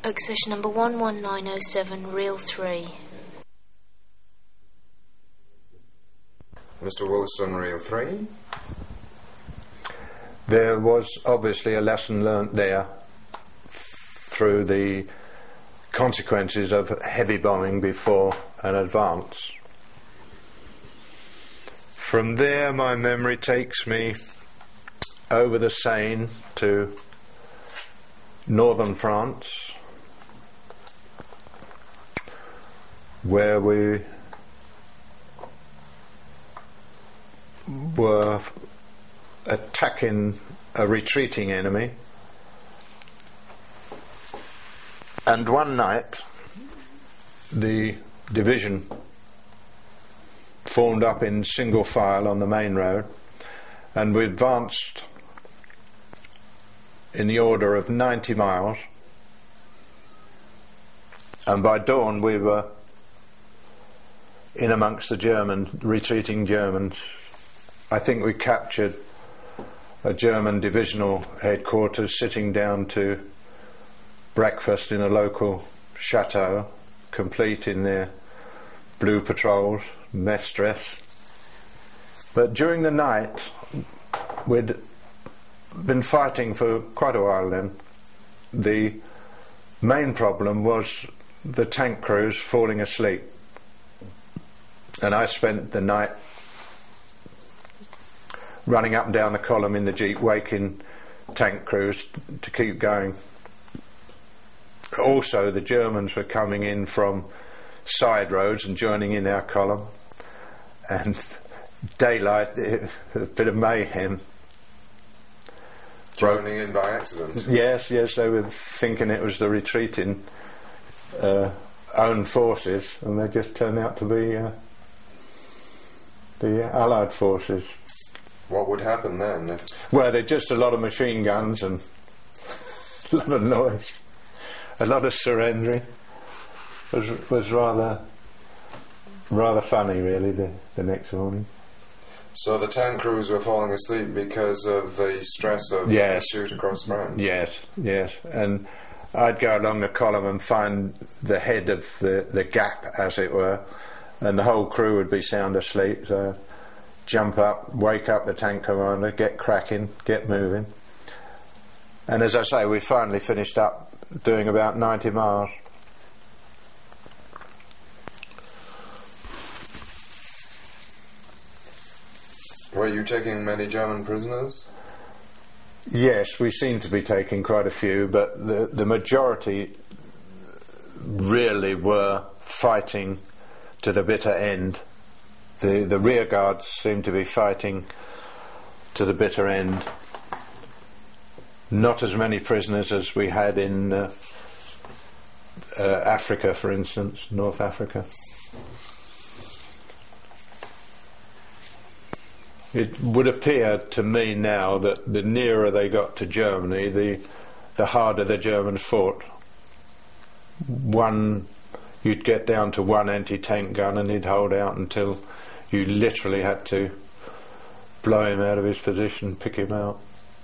Accession number 11907, reel 3. Mr. Woolston, reel 3. There was obviously a lesson learnt there through the consequences of heavy bombing before an advance. From there, my memory takes me over the Seine to northern France, where we were attacking a retreating enemy, and one night the division formed up in single file on the main road, and we advanced in the order of 90 miles, and by dawn we were in amongst the retreating Germans. I think we captured a German divisional headquarters, sitting down to breakfast in a local chateau, complete in their blue patrols, mess dress. But during the night, we'd been fighting for quite a while then. The main problem was the tank crews falling asleep, and I spent the night running up and down the column in the jeep, waking tank crews to keep going. Also, the Germans were coming in from side roads and joining in our column, and daylight, a bit of mayhem. Joining in by accident? Yes, they were thinking it was the retreating own forces, and they just turned out to be the Allied forces. What would happen then? Well, there's just a lot of machine guns and a lot of noise, a lot of surrendering. It was rather funny, really, the next morning. So the tank crews were falling asleep because of the stress of the shoot across France? Yes, and I'd go along the column and find the head of the gap, as it were, and the whole crew would be sound asleep, so jump up, wake up the tank commander, get cracking, get moving. And as I say, we finally finished up doing about 90 miles. Were you taking many German prisoners? Yes, we seemed to be taking quite a few, but the majority really were fighting to the bitter end. The rear guards seemed to be fighting to the bitter end. Not as many prisoners as we had in Africa, for instance, North Africa. It would appear to me now that the nearer they got to Germany, the harder the Germans fought. You'd get down to one anti-tank gun and he'd hold out until you literally had to blow him out of his position, pick him out.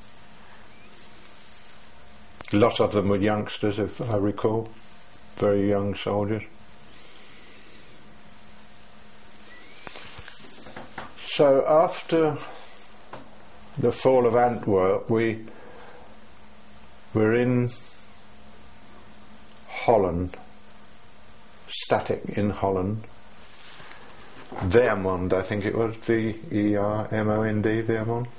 A lot of them were youngsters, if I recall, very young soldiers. So after the fall of Antwerp, we were in Holland, static in Holland. Vermond, I think it was, V-E-R-M-O-N-D, Vermond.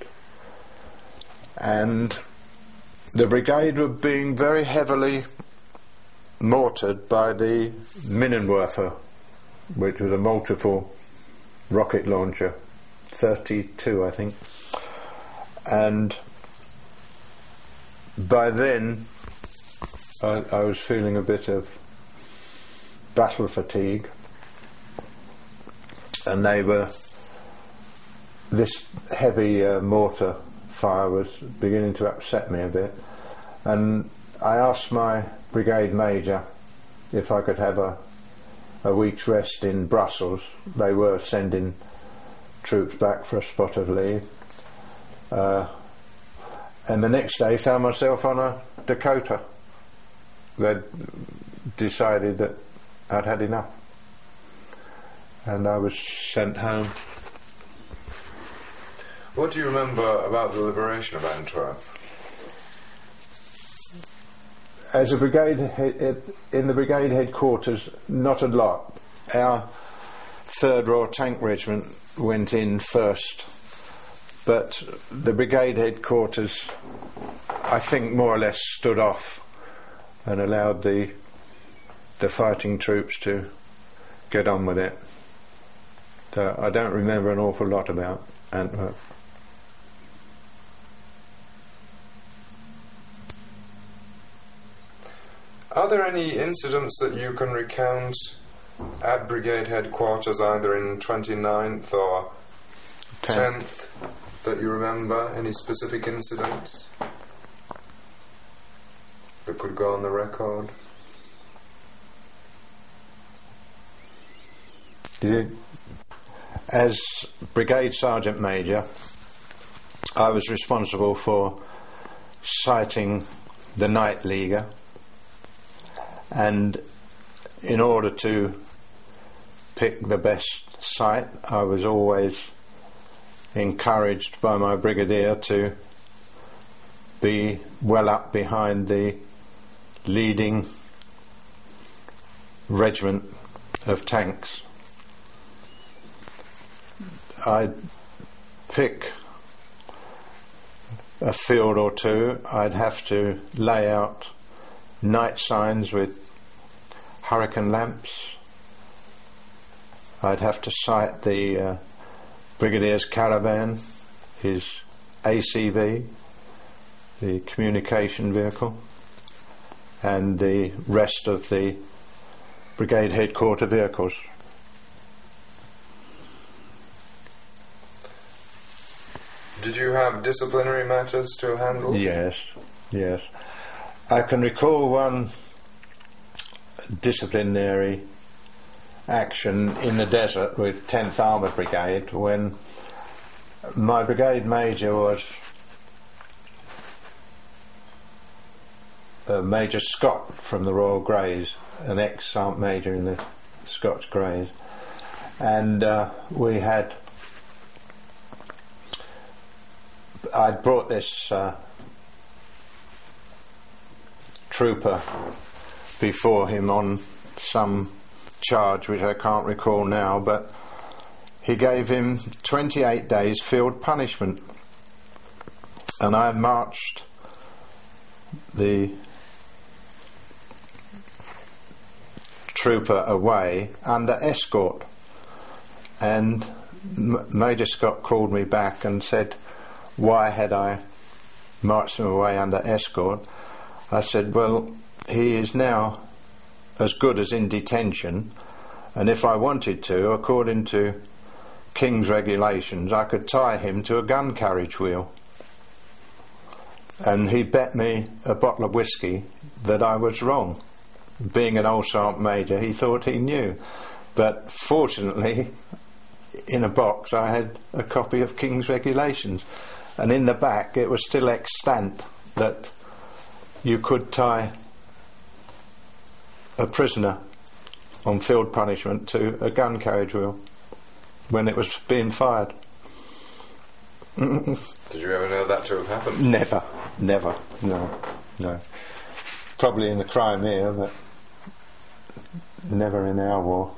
And the brigade were being very heavily mortared by the Minenwerfer, which was a multiple rocket launcher, 32 I think. And by then I was feeling a bit of battle fatigue, and this heavy mortar fire was beginning to upset me a bit, and I asked my brigade major if I could have a week's rest in Brussels. They were sending troops back for a spot of leave, and the next day found myself on a Dakota, they'd decided that I'd had enough, and I was sent home. What do you remember about the liberation of Antwerp? As a brigade in the brigade headquarters, not a lot. Our 3rd Royal Tank Regiment went in first, but the brigade headquarters, I think, more or less stood off and allowed the fighting troops to get on with it. So I don't remember an awful lot about Antwerp. Are there any incidents that you can recount at brigade headquarters, either in 29th or 10th, that you remember? Any specific incidents that could go on the record? As Brigade Sergeant Major, I was responsible for sighting the Night Leaguer, and in order to pick the best site, I was always encouraged by my brigadier to be well up behind the leading regiment of tanks. I'd pick a field or two. I'd have to lay out night signs with hurricane lamps. I'd have to sight the brigadier's caravan, his ACV, the communication vehicle, and the rest of the brigade headquarter vehicles. Did you have disciplinary matters to handle? Yes. I can recall one disciplinary action in the desert with 10th Armoured Brigade, when my brigade major was Major Scott from the Royal Greys, an ex-sergeant major in the Scots Greys, and I'd brought this trooper before him on some charge which I can't recall now, but he gave him 28 days field punishment, and I marched the trooper away under escort, and Major Scott called me back and said, why had I marched him away under escort? I said, well, he is now as good as in detention, and if I wanted to, according to King's regulations, I could tie him to a gun carriage wheel. And he bet me a bottle of whiskey that I was wrong. Being an old sergeant major, he thought he knew, but fortunately in a box I had a copy of King's regulations, and in the back it was still extant that you could tie a prisoner on field punishment to a gun carriage wheel when it was being fired. Did you ever know that to have happened? Never, no. Probably in the Crimea, but never in our war.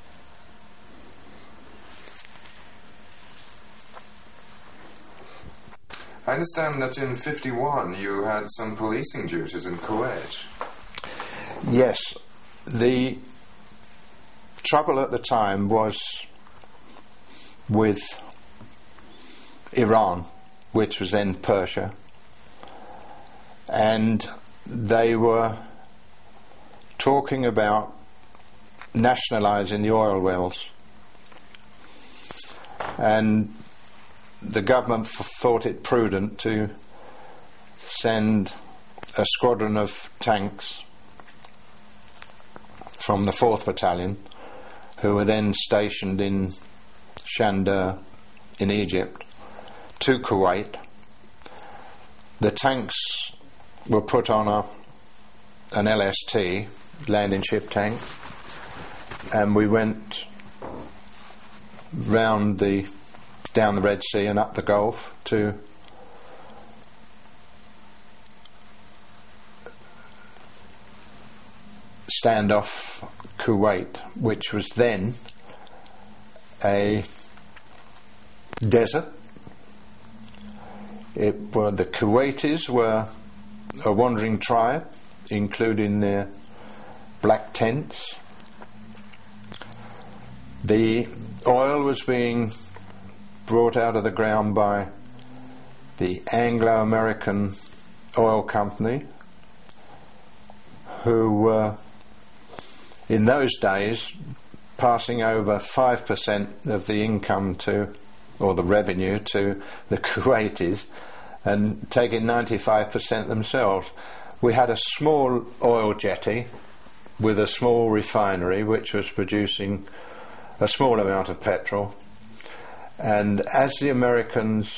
I understand that in 51 you had some policing duties in Kuwait. Yes, the trouble at the time was with Iran, which was then Persia, and they were talking about nationalising the oil wells, and the government thought it prudent to send a squadron of tanks from the 4th Battalion, who were then stationed in Chandar in Egypt, to Kuwait. The tanks were put on a an LST, landing ship tank, and we went down the Red Sea and up the Gulf to stand off Kuwait, which was then a desert. The Kuwaitis were a wandering tribe, including their black tents. The oil was being brought out of the ground by the Anglo-American Oil Company, who were in those days passing over 5% of the income or the revenue to the Kuwaitis and taking 95% themselves. We had a small oil jetty with a small refinery which was producing a small amount of petrol, and as the Americans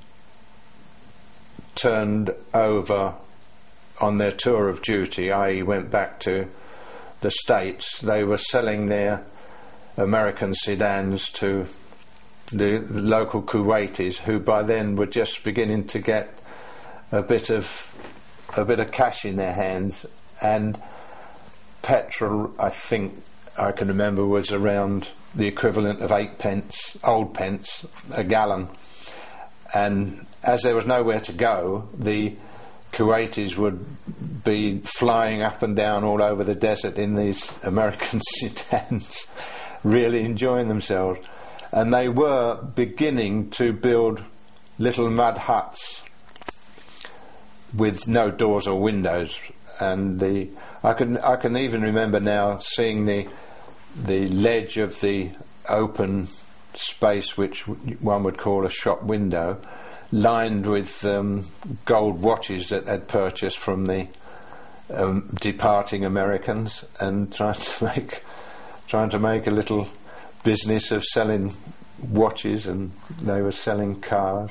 turned over on their tour of duty, i.e. went back to the States, they were selling their American sedans to the local Kuwaitis, who by then were just beginning to get a bit of cash in their hands, and petrol, I think I can remember, was around the equivalent of 8 pence, old pence, a gallon. And as there was nowhere to go, the Kuwaitis would be flying up and down all over the desert in these American sedans, really enjoying themselves. And they were beginning to build little mud huts with no doors or windows. And I can even remember now seeing the ledge of the open space, which one would call a shop window, lined with gold watches that they'd purchased from the departing Americans, and trying to make a little business of selling watches, and they were selling cars.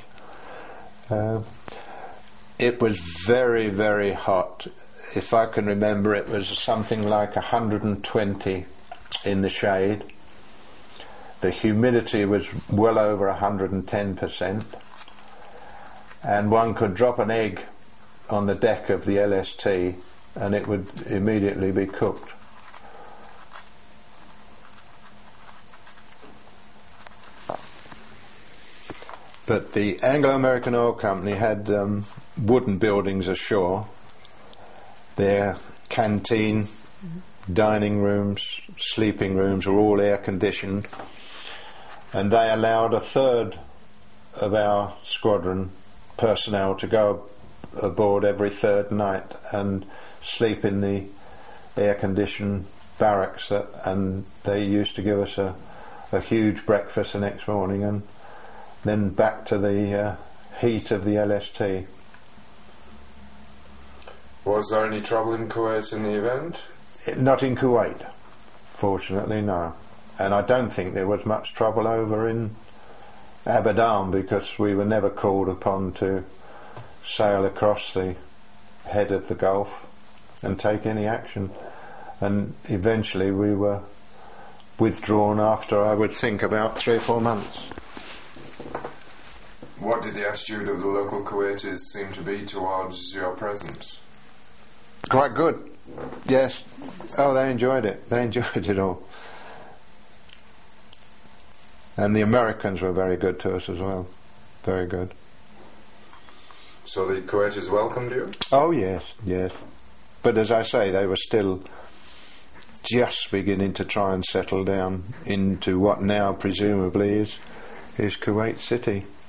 It was very, very hot. If I can remember, it was something like 120 in the shade. The humidity was well over 110%. And one could drop an egg on the deck of the LST and it would immediately be cooked. But the Anglo-American Oil Company had wooden buildings ashore. Their canteen, dining rooms, sleeping rooms were all air conditioned, and they allowed a third of our squadron personnel to go aboard every third night and sleep in the air-conditioned barracks, and they used to give us a huge breakfast the next morning, and then back to the heat of the LST. Was there any trouble in Kuwait in the event? Not in Kuwait, fortunately, no. And I don't think there was much trouble over in Abadan, because we were never called upon to sail across the head of the Gulf and take any action. And eventually we were withdrawn after, I would think, about 3 or 4 months. What did the attitude of the local Kuwaitis seem to be towards your presence? Quite good, yes. Oh, they enjoyed it. They enjoyed it all. And the Americans were very good to us as well. Very good. So the Kuwaitis welcomed you? Oh, yes, yes. But as I say, they were still just beginning to try and settle down into what now presumably is Kuwait City.